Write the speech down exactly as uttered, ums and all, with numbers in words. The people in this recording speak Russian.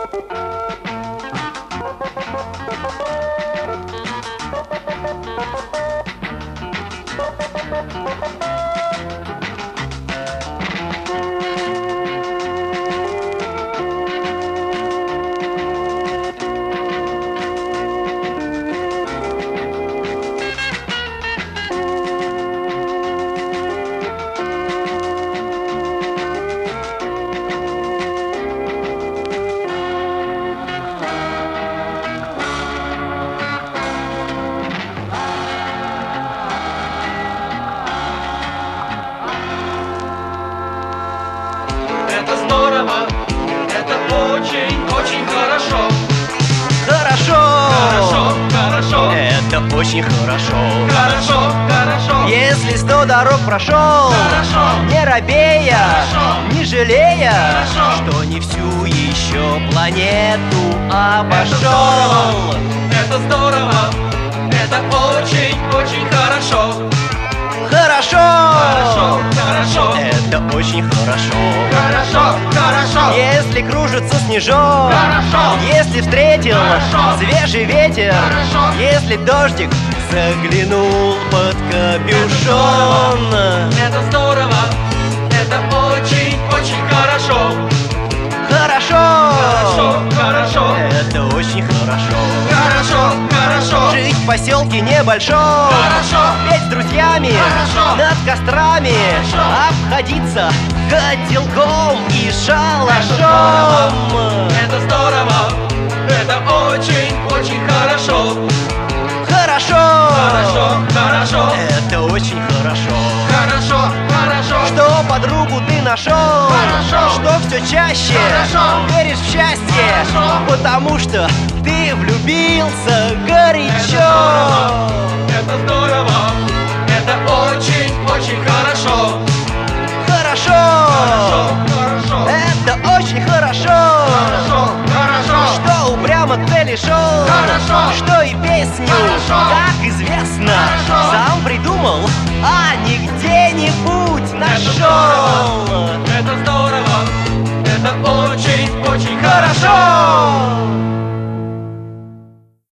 Это здорово, это очень, очень хорошо. Хорошо, Хорошо, хорошо, это очень хорошо. хорошо, хорошо. Если сто дорог прошел, Хорошо. не робея, Хорошо. не жалея, Хорошо. что не всю еще планету Это обошел. здорово, это здорово, это очень, очень хорошо. Хорошо, Хорошо, хорошо, это очень хорошо. хорошо, хорошо. Если кружится снежок, Хорошо. если встретил Хорошо. свежий ветер, Хорошо. если дождик заглянул под капюшон. Это здорово, это очень, очень хорошо. Хорошо, Хорошо, хорошо, это очень хорошо. хорошо, хорошо. Жить в поселке небольшом, Хорошо. петь с друзьями Хорошо. над кострами, Хорошо. обходиться котелком и шалашом. Это здорово, это очень, очень хорошо. Хорошо, Хорошо, хорошо, это очень хорошо. хорошо, хорошо. Что подругу ты нашел, Хорошо. что все чаще Хорошо. веришь в счастье, Хорошо. потому что ты влюбился горячо. Это здорово, это очень, очень хорошо. Хорошо, Хорошо, хорошо, это очень хорошо. хорошо, хорошо. Что упрямо цели шел, Хорошо. что и песню, Хорошо. как известно, Хорошо. сам придумал, а не где-нибудь нашел. Это здорово, это очень, очень хорошо. Хорошо.